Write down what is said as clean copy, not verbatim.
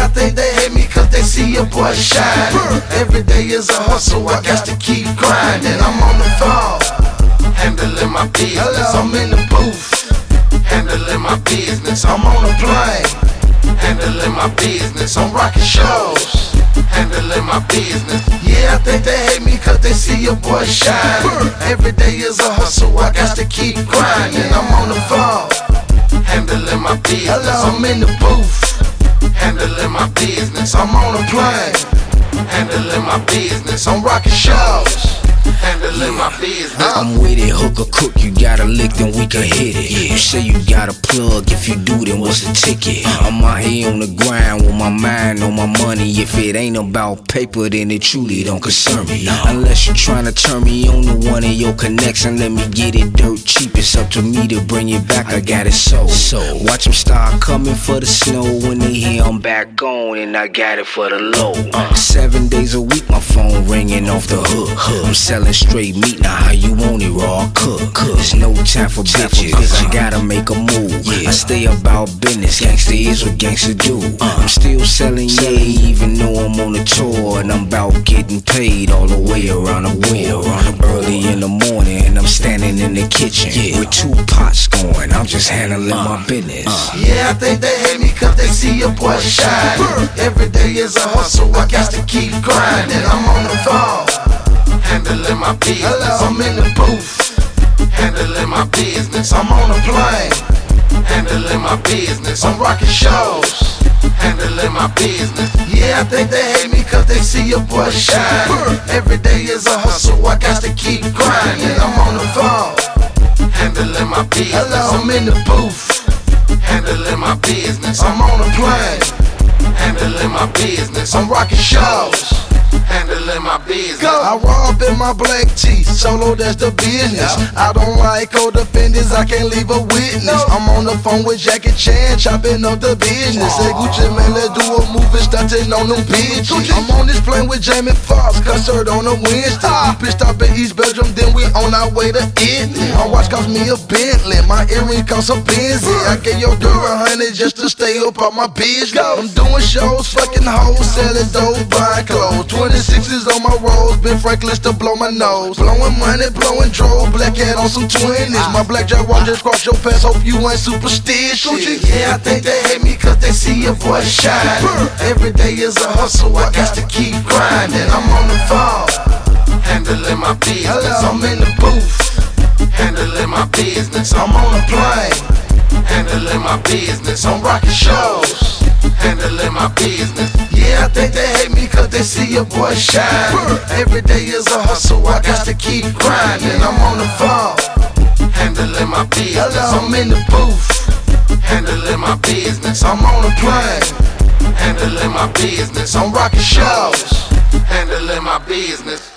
I think they hate me cause they see a boy shine. Every day is a hustle, I got to keep grinding. I'm on the phone, handling my business. I'm in the booth, handling my business. I'm on a plane, handling my business. I'm rocking shows, handling my business. Yeah, I think they hate me cause they see a boy shine. Every day is a hustle, I got to keep grinding. I'm on the phone, handling my business. I'm in the booth, handling my business. I'm on a plane, handling my business. I'm rocking shows, handling my business. I'm with it, hook or crook, you got a lick, then we can hit it. You say you got a plug, if you do, then what's the ticket? I'm out here on the grind with my mind on my money. If it ain't about paper, then it truly don't concern me. Unless you tryna turn me on to one of your connects and let me get it dirt cheap. It's up to me to bring it back, I got it sold. Watch them start coming for the snow. When they hear I'm back on, and I got it for the low. 7 days a week, my phone ringing off the hook. I'm selling straight meat, now how you want it raw, cook. There's no time for bitches, I gotta make a move. I stay about business, gangsta is what gangsta do. I'm still selling, even though I'm on the tour. And I'm about getting paid all the way around the world. Early in the morning, and I'm standing in the kitchen with 2 pots going, I'm just handling my business. Yeah, I think they hate me cause they see a boy shine. Every day is a hustle, I got to keep grinding. I'm on the phone, handling my business. I'm in the booth, handling my business. I'm on a plane, handling my business. I'm rocking shows, handling my business. Yeah, I think they hate me cause they see a boy shine. Every day is a hustle, I got to keep grinding. I'm on the phone, handling my business. I'm in the booth, handling my business. I'm on a plane, handling my business. I'm rocking shows, handling my business. I rob in my black tee, solo that's the business. I don't like co-defendants, I can't leave a witness. I'm on the phone with Jackie Chan, chopping up the business. Say Gucci man, let's do a movie, starting on them bitches. I'm on this plane with Jamie Foxx, concert on a Wednesday. We pitched up in East Belgium, then we on our way to Italy. My watch cost me a Bentley, my earring cost a Benzie. I gave your girl $100 just to stay up on my business. I'm doing shows, fucking hoes, selling dope, buying clothes. 26s on my rolls, Ben Franklin to blow my nose. Blowing money, blowing drove, black hat on some 20s. My black Jaguar just cross your path, hope you ain't superstitious. Yeah, I think they hate me cause they see a boy shine. Every day is a hustle, I got to keep grinding. I'm on the phone, handling my business. I'm in the booth, handling my business. I'm on a plane, handling my business. I'm rocking shows, handling my business. Yeah, I think they hate me cause they see a boy shine. Every day is a hustle, I got to keep grinding. I'm on the phone, handling my business. I'm in the booth, handling my business. I'm on a plane, handling my business. I'm rocking shows, handling my business.